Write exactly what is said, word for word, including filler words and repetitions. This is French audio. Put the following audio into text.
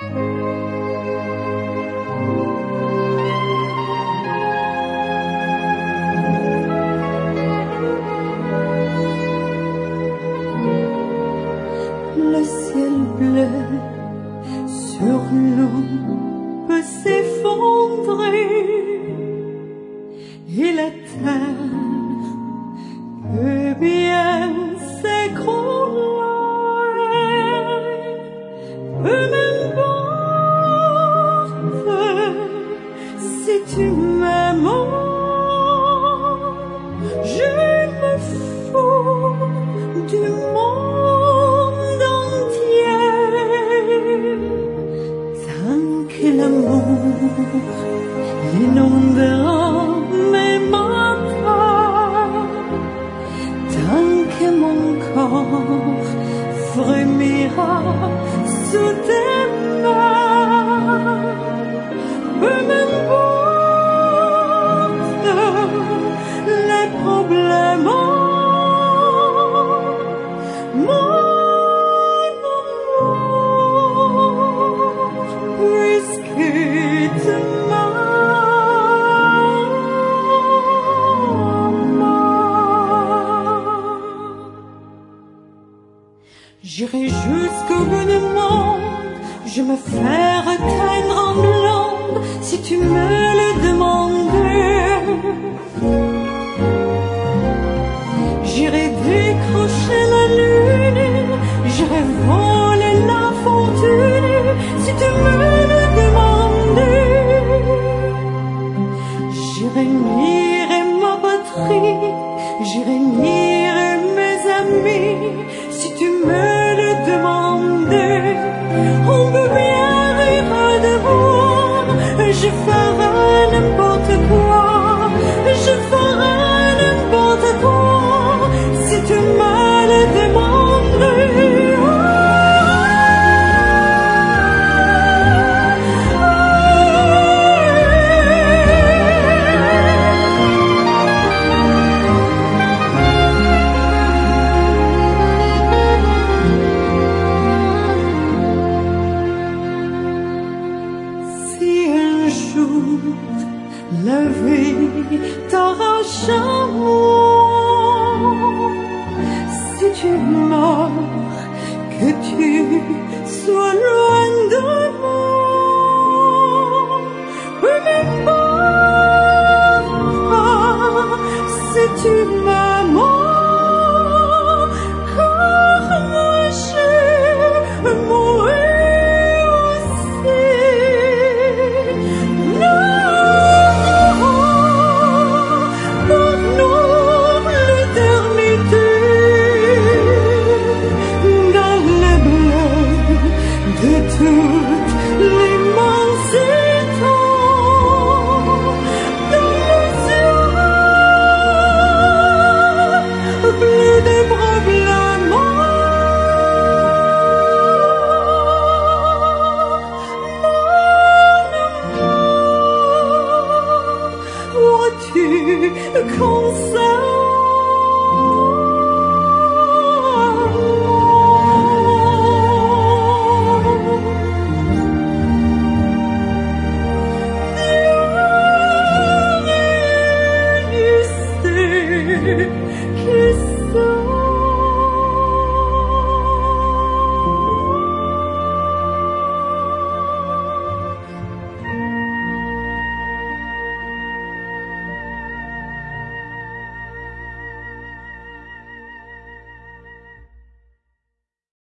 Le ciel bleu sur nous peut s'effondrer et la terre peut bien s'écrouler. Peu m'importe si tu m'aimes, je me fous du monde entier. Tant que l'amour inondera mes matins, tant que mon corps frémira sous tes mains, peu m'importe les problèmes, mon amour, puisque tu j'irai jusqu'au bout du monde, je me ferai teindre en blonde si tu me le demandais. J'irai décrocher la lune, j'irai voler la fortune si tu me le demandais. J'irai nier ma patrie, j'irai nier mes amis si tu me le demandais. On peut bien rire de moi, je ferai n'importe quoi, je ferai n'importe quoi si tu me le demandais. La vie t'arrache à moi,